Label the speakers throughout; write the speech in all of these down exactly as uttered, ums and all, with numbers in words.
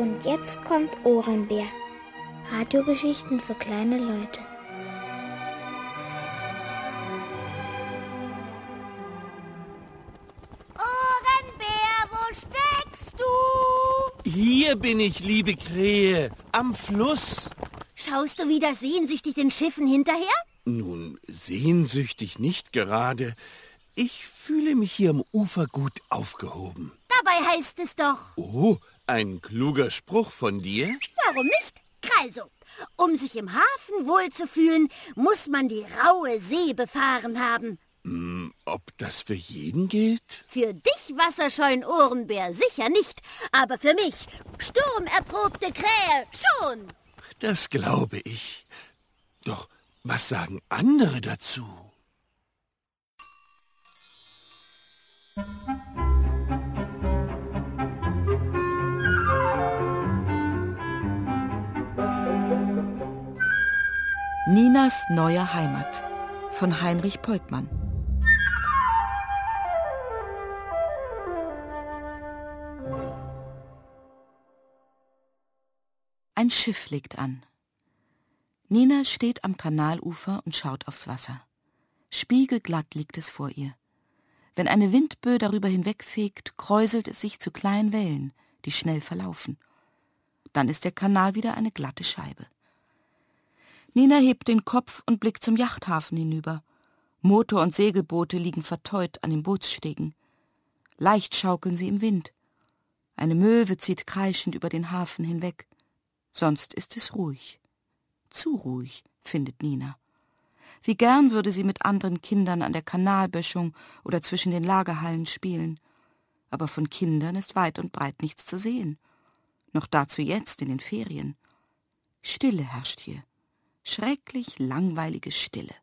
Speaker 1: Und jetzt kommt Ohrenbär. Radiogeschichten für kleine Leute.
Speaker 2: Ohrenbär, wo steckst du?
Speaker 3: Hier bin ich, liebe Krähe, am Fluss.
Speaker 2: Schaust du wieder sehnsüchtig den Schiffen hinterher?
Speaker 3: Nun, sehnsüchtig nicht gerade. Ich fühle mich hier am Ufer gut aufgehoben.
Speaker 2: Dabei heißt es doch...
Speaker 3: Oh, ein kluger Spruch von dir?
Speaker 2: Warum nicht? Also, um sich im Hafen wohlzufühlen, muss man die raue See befahren haben.
Speaker 3: Hm, ob das für jeden gilt?
Speaker 2: Für dich, wasserscheuen Ohrenbär, sicher nicht. Aber für mich, sturmerprobte Krähe, schon.
Speaker 3: Das glaube ich. Doch was sagen andere dazu?
Speaker 4: Ninas neue Heimat von Heinrich Peukmann. Ein Schiff legt an. Nina steht am Kanalufer und schaut aufs Wasser. Spiegelglatt liegt es vor ihr. Wenn eine Windböe darüber hinwegfegt, kräuselt es sich zu kleinen Wellen, die schnell verlaufen. Dann ist der Kanal wieder eine glatte Scheibe. Nina hebt den Kopf und blickt zum Yachthafen hinüber. Motor- und Segelboote liegen verteut an den Bootsstegen. Leicht schaukeln sie im Wind. Eine Möwe zieht kreischend über den Hafen hinweg. Sonst ist es ruhig. Zu ruhig, findet Nina. Wie gern würde sie mit anderen Kindern an der Kanalböschung oder zwischen den Lagerhallen spielen. Aber von Kindern ist weit und breit nichts zu sehen. Noch dazu jetzt in den Ferien. Stille herrscht hier. Schrecklich langweilige Stille.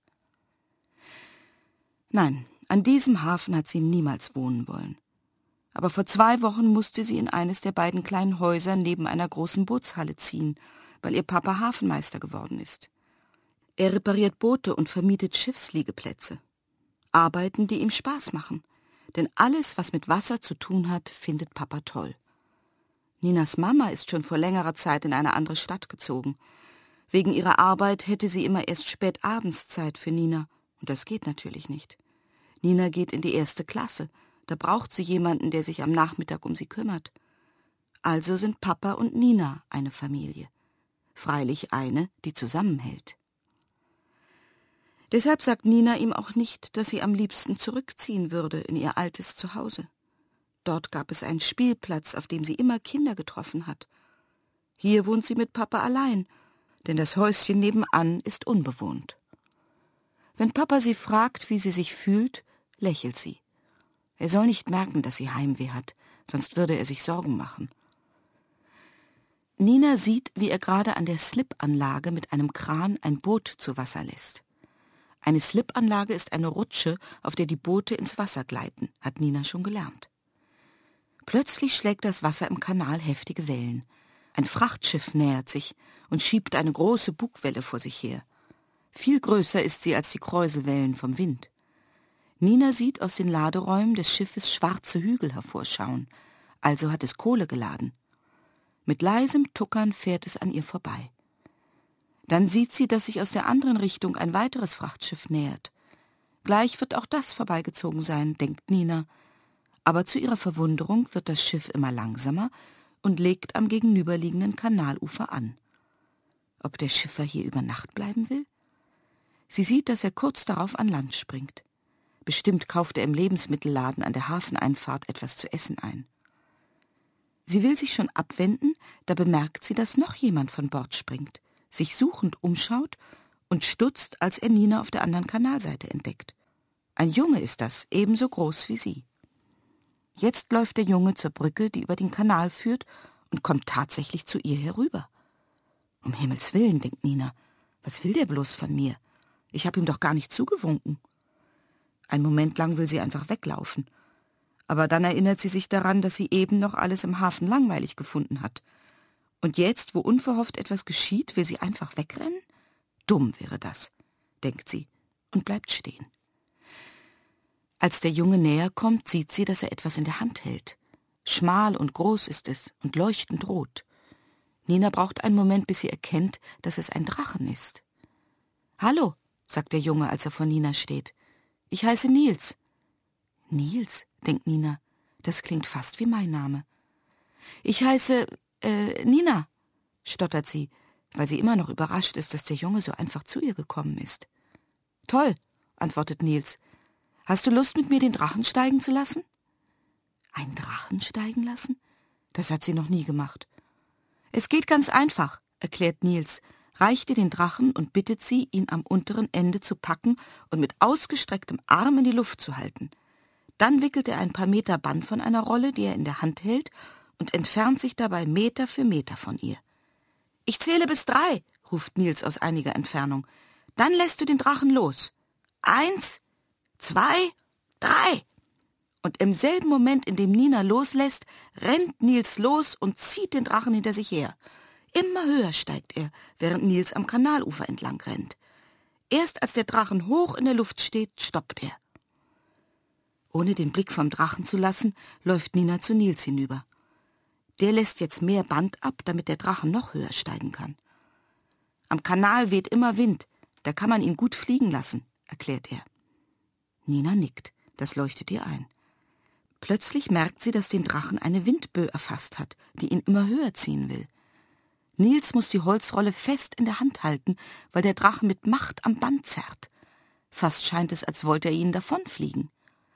Speaker 4: Nein, an diesem Hafen hat sie niemals wohnen wollen. Aber vor zwei Wochen musste sie in eines der beiden kleinen Häuser neben einer großen Bootshalle ziehen, weil ihr Papa Hafenmeister geworden ist. Er repariert Boote und vermietet Schiffsliegeplätze. Arbeiten, die ihm Spaß machen. Denn alles, was mit Wasser zu tun hat, findet Papa toll. Ninas Mama ist schon vor längerer Zeit in eine andere Stadt gezogen. Wegen ihrer Arbeit hätte sie immer erst spät abends Zeit für Nina. Und das geht natürlich nicht. Nina geht in die erste Klasse. Da braucht sie jemanden, der sich am Nachmittag um sie kümmert. Also sind Papa und Nina eine Familie. Freilich eine, die zusammenhält. Deshalb sagt Nina ihm auch nicht, dass sie am liebsten zurückziehen würde in ihr altes Zuhause. Dort gab es einen Spielplatz, auf dem sie immer Kinder getroffen hat. Hier wohnt sie mit Papa allein, denn das Häuschen nebenan ist unbewohnt. Wenn Papa sie fragt, wie sie sich fühlt, lächelt sie. Er soll nicht merken, dass sie Heimweh hat, sonst würde er sich Sorgen machen. Nina sieht, wie er gerade an der Slipanlage mit einem Kran ein Boot zu Wasser lässt. Eine Slipanlage ist eine Rutsche, auf der die Boote ins Wasser gleiten, hat Nina schon gelernt. Plötzlich schlägt das Wasser im Kanal heftige Wellen. Ein Frachtschiff nähert sich und schiebt eine große Bugwelle vor sich her. Viel größer ist sie als die Kräuselwellen vom Wind. Nina sieht aus den Laderäumen des Schiffes schwarze Hügel hervorschauen, also hat es Kohle geladen. Mit leisem Tuckern fährt es an ihr vorbei. Dann sieht sie, dass sich aus der anderen Richtung ein weiteres Frachtschiff nähert. Gleich wird auch das vorbeigezogen sein, denkt Nina. Aber zu ihrer Verwunderung wird das Schiff immer langsamer und legt am gegenüberliegenden Kanalufer an. Ob der Schiffer hier über Nacht bleiben will? Sie sieht, dass er kurz darauf an Land springt. Bestimmt kauft er im Lebensmittelladen an der Hafeneinfahrt etwas zu essen ein. Sie will sich schon abwenden, da bemerkt sie, dass noch jemand von Bord springt, sich suchend umschaut und stutzt, als er Nina auf der anderen Kanalseite entdeckt. Ein Junge ist das, ebenso groß wie sie. Jetzt läuft der Junge zur Brücke, die über den Kanal führt, und kommt tatsächlich zu ihr herüber. Um Himmels Willen, denkt Nina, was will der bloß von mir? Ich habe ihm doch gar nicht zugewunken. Ein Moment lang will sie einfach weglaufen. Aber dann erinnert sie sich daran, dass sie eben noch alles im Hafen langweilig gefunden hat. Und jetzt, wo unverhofft etwas geschieht, will sie einfach wegrennen? Dumm wäre das, denkt sie und bleibt stehen. Als der Junge näher kommt, sieht sie, dass er etwas in der Hand hält. Schmal und groß ist es und leuchtend rot. Nina braucht einen Moment, bis sie erkennt, dass es ein Drachen ist. »Hallo«, sagt der Junge, als er vor Nina steht. »Ich heiße Nils.« »Nils«, denkt Nina, das klingt fast wie mein Name. »Ich heiße, äh, Nina«, stottert sie, weil sie immer noch überrascht ist, dass der Junge so einfach zu ihr gekommen ist. »Toll«, antwortet Nils. »Hast du Lust, mit mir den Drachen steigen zu lassen?« »Einen Drachen steigen lassen? Das hat sie noch nie gemacht.« »Es geht ganz einfach«, erklärt Nils, reicht ihr den Drachen und bittet sie, ihn am unteren Ende zu packen und mit ausgestrecktem Arm in die Luft zu halten. Dann wickelt er ein paar Meter Band von einer Rolle, die er in der Hand hält, und entfernt sich dabei Meter für Meter von ihr. »Ich zähle bis drei«, ruft Nils aus einiger Entfernung. »Dann lässt du den Drachen los. Eins, zwei, drei!« Und im selben Moment, in dem Nina loslässt, rennt Nils los und zieht den Drachen hinter sich her. Immer höher steigt er, während Nils am Kanalufer entlang rennt. Erst als der Drachen hoch in der Luft steht, stoppt er. Ohne den Blick vom Drachen zu lassen, läuft Nina zu Nils hinüber. Der lässt jetzt mehr Band ab, damit der Drachen noch höher steigen kann. »Am Kanal weht immer Wind, da kann man ihn gut fliegen lassen«, erklärt er. Nina nickt, das leuchtet ihr ein. Plötzlich merkt sie, dass den Drachen eine Windböe erfasst hat, die ihn immer höher ziehen will. Nils muss die Holzrolle fest in der Hand halten, weil der Drachen mit Macht am Band zerrt. Fast scheint es, als wollte er ihnen davonfliegen.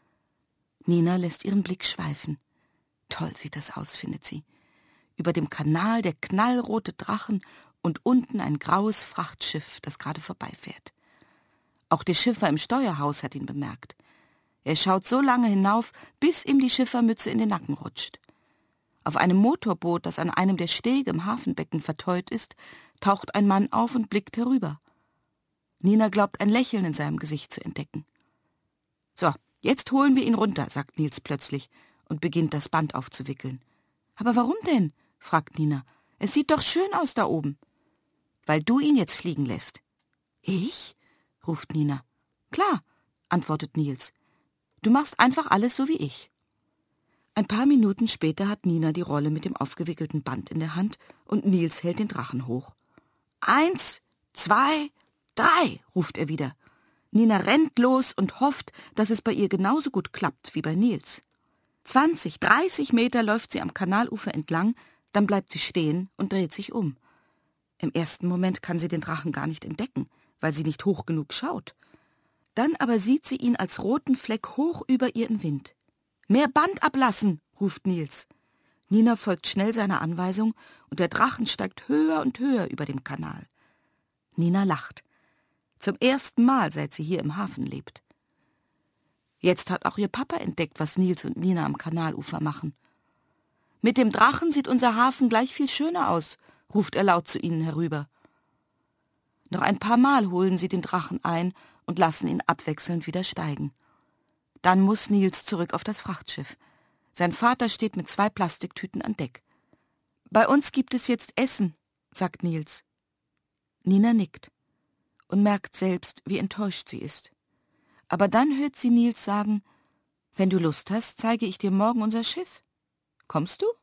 Speaker 4: Nina lässt ihren Blick schweifen. Toll sieht das aus, findet sie. Über dem Kanal der knallrote Drachen und unten ein graues Frachtschiff, das gerade vorbeifährt. Auch der Schiffer im Steuerhaus hat ihn bemerkt. Er schaut so lange hinauf, bis ihm die Schiffermütze in den Nacken rutscht. Auf einem Motorboot, das an einem der Stege im Hafenbecken verteut ist, taucht ein Mann auf und blickt herüber. Nina glaubt, ein Lächeln in seinem Gesicht zu entdecken. »So, jetzt holen wir ihn runter«, sagt Nils plötzlich und beginnt, das Band aufzuwickeln. »Aber warum denn?« fragt Nina. »Es sieht doch schön aus da oben.« »Weil du ihn jetzt fliegen lässt.« »Ich?« ruft Nina. »Klar«, antwortet Nils. »Du machst einfach alles so wie ich.« Ein paar Minuten später hat Nina die Rolle mit dem aufgewickelten Band in der Hand und Nils hält den Drachen hoch. »Eins, zwei, drei«, ruft er wieder. Nina rennt los und hofft, dass es bei ihr genauso gut klappt wie bei Nils. Zwanzig, dreißig Meter läuft sie am Kanalufer entlang, dann bleibt sie stehen und dreht sich um. Im ersten Moment kann sie den Drachen gar nicht entdecken, weil sie nicht hoch genug schaut. Dann aber sieht sie ihn als roten Fleck hoch über ihr im Wind. »Mehr Band ablassen«, ruft Nils. Nina folgt schnell seiner Anweisung und der Drachen steigt höher und höher über dem Kanal. Nina lacht. Zum ersten Mal, seit sie hier im Hafen lebt. Jetzt hat auch ihr Papa entdeckt, was Nils und Nina am Kanalufer machen. »Mit dem Drachen sieht unser Hafen gleich viel schöner aus«, ruft er laut zu ihnen herüber. Noch ein paar Mal holen sie den Drachen ein und lassen ihn abwechselnd wieder steigen. Dann muss Nils zurück auf das Frachtschiff. Sein Vater steht mit zwei Plastiktüten an Deck. »Bei uns gibt es jetzt Essen«, sagt Nils. Nina nickt und merkt selbst, wie enttäuscht sie ist. Aber dann hört sie Nils sagen, »Wenn du Lust hast, zeige ich dir morgen unser Schiff. Kommst du?«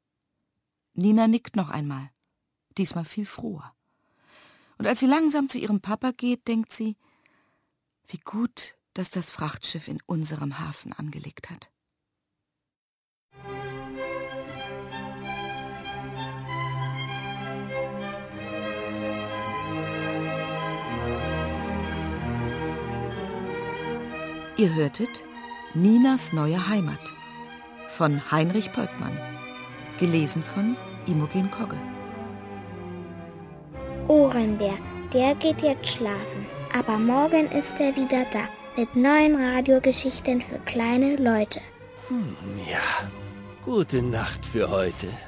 Speaker 4: Nina nickt noch einmal, diesmal viel froher. Und als sie langsam zu ihrem Papa geht, denkt sie, wie gut, dass das Frachtschiff in unserem Hafen angelegt hat. Ihr hörtet Ninas neue Heimat von Heinrich Peukmann, gelesen von Imogen Kogge.
Speaker 1: Ohrenbär, der geht jetzt schlafen, aber morgen ist er wieder da mit neuen Radiogeschichten für kleine Leute.
Speaker 3: Hm, ja, gute Nacht für heute.